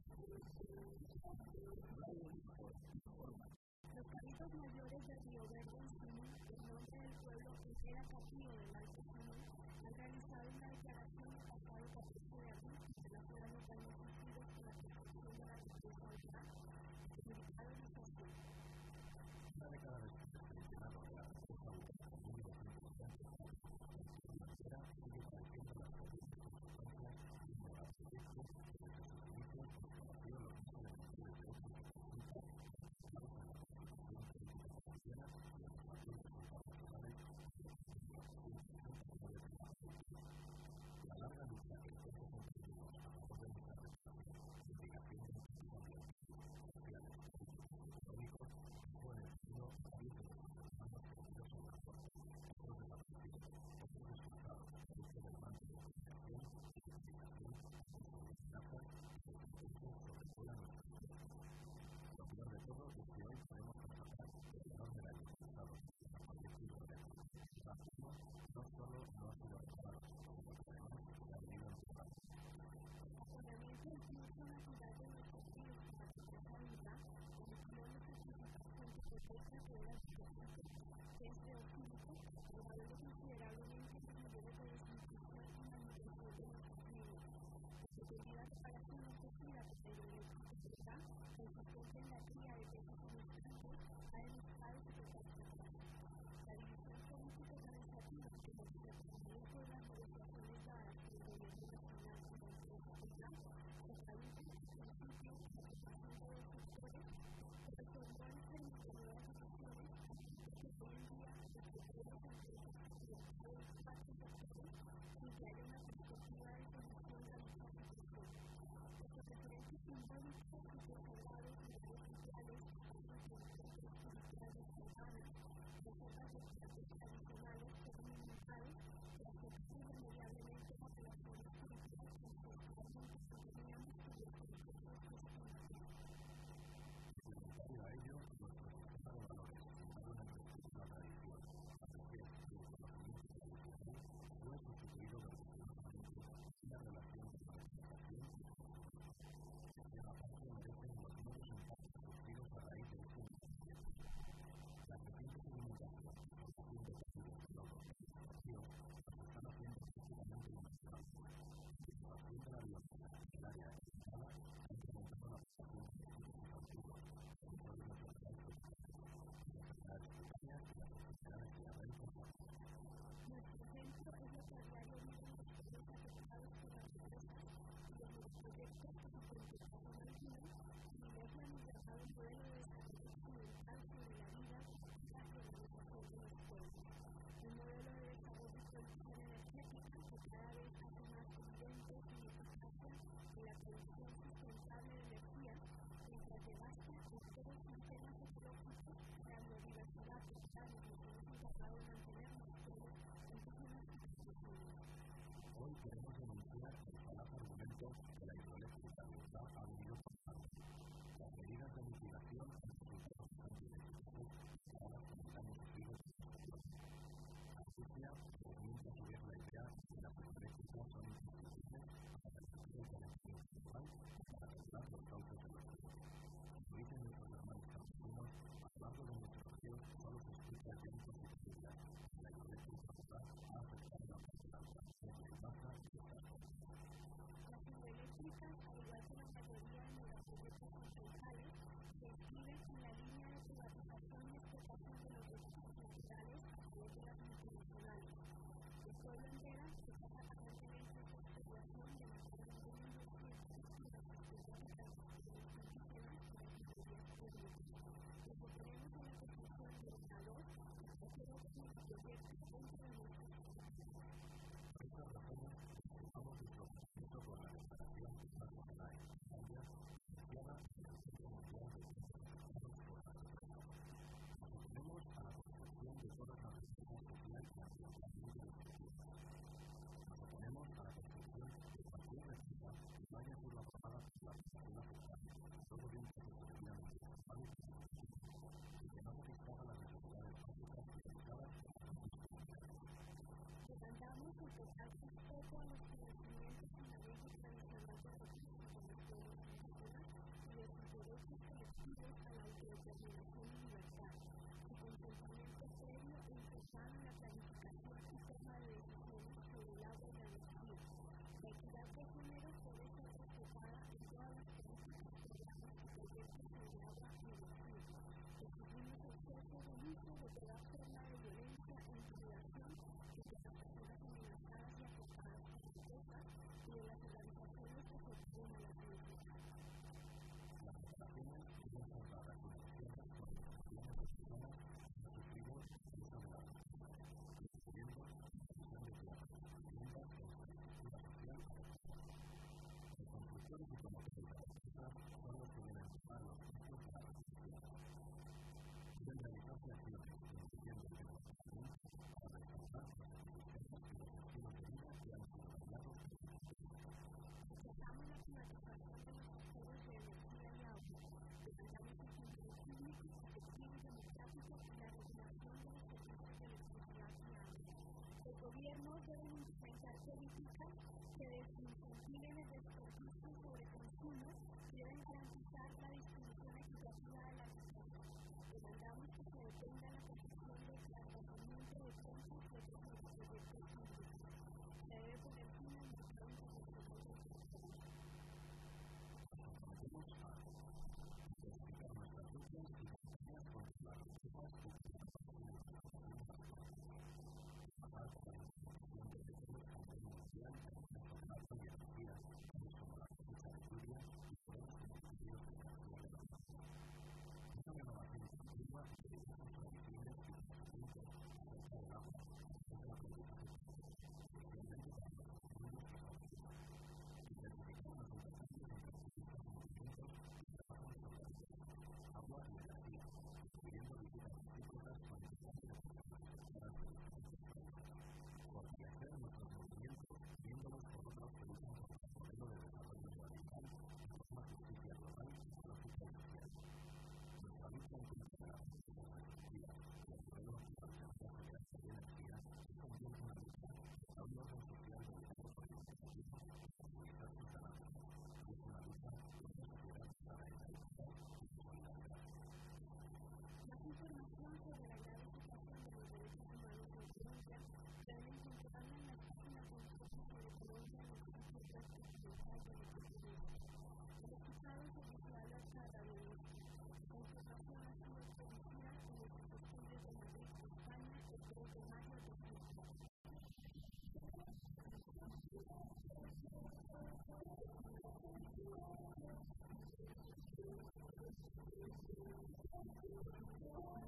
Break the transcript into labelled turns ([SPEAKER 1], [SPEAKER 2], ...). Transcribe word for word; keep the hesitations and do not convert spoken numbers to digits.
[SPEAKER 1] Los cabildos mayores de Río Verde en Sinú, en nombre del pueblo que era cautivo del Alto Sinú, han realizado una declaración el pasado catorce de abril de la ciudad local conocidos por la protección de la riqueza del campo, publicado en esta ciudad.
[SPEAKER 2] Una década después del Senado de la República Autónoma de mil novecientos ochenta, la financiera sigue padeciendo las consecuencias de los proyectos que desde sus inicios conocido los mismos elementos de derechos que presentan basados en la Constitución Política Valenciana y en los mayores resultados nacionales de la Constitución de la La larga lucha que entonces emprendimos a favor de nuestra reputación, investigación de nuestros ambientes, sociales, políticos y económicos, fue en el futuro varios de nuestros hermanos perdidos en la fuerza, otros desaparecidos, otros expulsados, producto del mando de comunicación, identificación, amenazas y el intento sobrevuela nuestra sociedad. Lo peor de todo es que hoy podemos constatar que el enorme daño causado por el proyecto hidroeléctrico Saturno no solo no ha sido reparado, sino que además se ha venido empeorando.
[SPEAKER 1] El razonamiento del flujo natural de nuestros ríos y la riqueza viva, como la participación que protege de las situaciones que es geoquímico, reduce considerablemente los niveles de desinfección y manutención de nuestros ríos. La pretendida reparación ofrecida por el hidroeléctrico Teta, consistente en la cría de peces en los campos, ha demostrado su total fracaso. La división político-organizativa que nos representa por las negociaciones dadas por el gobierno nacional y la empresa Teta, se traduce en principio en la ocupación de dos sectores que resolverán permitir nuevas situaciones que hoy en día las pequeñas empresas que los espacios sectores sin que haya una perspectiva de solución a dicha situación. Los referentes simbólicos y conservados de redes sociales, espacios de espirituales urbanas, reservas de plantas tradicionales que son inventados que afectan irremediablemente las relaciones políticas que tradicionalmente manteníamos cubiertos de recursos fundamentales.
[SPEAKER 2] Complementario a ello, nuestro sistema de valores, fundado en el respeto a la tradición, la fe y el conocimiento tradicional, fue sustituido vertiginosamente en una relación de manifestación y confrontación. En la parte merecen los nuevos impactos surgidos a raíz de este movimiento. La creciente sedimentación y formación de residuos de lodo y explotación nos están haciendo prácticamente inestables. La explotación de la biomasa en el área instalada ha incrementado la población de tejidos infantiles, control natural protección, las enfermedades cutáneas y las enfermedades diarreicas agudas.
[SPEAKER 1] Nuestro centro es lo que a diario viven los pueblos afectados por las empresas y los nuevos proyectos que su concentración original privilegian un llamado modelo de desarrollo occidental sobre la vida y la organización de los pueblos. Un modelo de desarrollo y producción energética que cada vez hace más evidente su ineficacia en la producción sustentable de energía, mientras devasta enteros sistemas ecológicos que la biodiversidad total y que hemos intentado mantener los pueblos indígenas y campesinos.
[SPEAKER 2] Hoy queremos denunciar el falaz argumento que la hidroeléctrica de Utah ha venido pasando. Las medidas de mitigación han resultado bastante ineficaces para con el daño sufrido por los sectores. Astucia desmiente a su vez la idea de que las hidroeléctricas son imprescindibles para reducir el calentamiento global y para regular los cauces de los ríos. Como dicen nuestros hermanos campesinos, a lo largo de nuestros ríos solo se escucha el llanto y tristeza que la hidroeléctrica Utah ha afectado a la población de masa y de transporte.
[SPEAKER 1] Las hidroeléctricas, al igual que la mayoría de los proyectos ambientales, se inscriben en la línea de privatización y explotación de los recursos naturales a través de las multinacionales. El pueblo entero se pasa aparentemente en su explotación de más de un millón doscientos de las especies de transiciones indígenas y las librerías públicas. Nos oponemos a la construcción de una dos y cualquier otro proyecto dentro de nuestra sociedad.
[SPEAKER 2] Por estas razones, presentamos nuestro compromiso con la declaración de Paz Nacional en Islandia, iniciada en el Centro Mundial de Derechos Afectados por la Naturaleza. Nos oponemos a la construcción de todas las reservas sociales y ambientalmente destructivas. Nos oponemos a la construcción de cualquier reserva que vaya a ser aprobada por la población afectada, todo bien que se efectivamente normales y sostenibles, y que no satisfaga las necesidades básicas priorizadas por las mismas comunidades.
[SPEAKER 1] Demandamos el total respeto a los conocimientos y manejo tradicional de recursos de los pueblos indígenas, relativos a la autodeterminación y libertad, su consentimiento previo e interesado en la planificación y toma de decisiones sobre el agua y la energía. La equidad de género puede ser respetada en todas las políticas, programas y proyectos sobre agua y energía. Exigimos el cese del uso de toda forma de violencia e intimidación de las personas amenazadas y acosadas por las cosas y de las organizaciones que se oponen a las mismas.
[SPEAKER 2] Las operaciones deben ser la recomendación con las acciones de personas que han sufrido abuso de la víctima, incluyendo la protección de tierras, viviendas e infraestructura social adecuada. Los constructores y promotores de las cosas son los que deben tomar los juicios de la resolución. Deben realizarse acciones incluyendo el denunciamiento para restaurar las existencias y los estilos de vida que han sido dañados por el sistema.
[SPEAKER 1] Rechazamos la privatización de los sectores de energía y agua. Demandamos un control público, efectivo y democrático y la regulación de los servicios de electricidad y agua. Los gobiernos deben implementar políticas que desincentiven el desperdicio sobre consumo y deben garantizar la distribución equitativa de la riqueza. Demandamos que se detenga la concesión de desplazamiento de fondos de otros proyectos públicos. Se debe poner fin al mercado internacional del petróleo.
[SPEAKER 2] Nos comprometemos a intensificar nuestras luchas y campañas contra las riquezas y contra las acciones de las naciones actuales. Trabajar por la implementación de sectores a nivel mundial en el formato y energías, tales como la cosecha de lluvias y problemas combustibles de energía renovable. Una renovación continua de diversos tradiciones y conocimientos acerca del agua, acerca del aprendizaje social, especialmente para nuestros niños y jóvenes. Identificar los intercambios entre distintos movimientos y trabajar sobre el agua y energía, incluyendo visitas recíprocas con intercambio de personas extranjeras de diferentes países. Fortalecer nuestros movimientos viéndolos por otros que luchan contra el modelo de desarrollo neoliberal y por una justicia global, ecológica y social. Nuestra lucha en contra de las energías destructivas y el modelo actual de nueva generación de energía es también una lucha contra un orden social dominado por el capitalismo y por movilizar sus ganancias, y es una lucha por una sociedad basada en la igualdad y la solidaridad.
[SPEAKER 1] Más información sobre la grave situación de los derechos humanos en Colombia pueden encontrarla en la página web sobre Colombia en el sitio web occidental de nuestro país. El equipado oficial de cada violencia. La información ha sido producida en los estudios de Madrid, España, el tres de mayo de dos mil cuatro.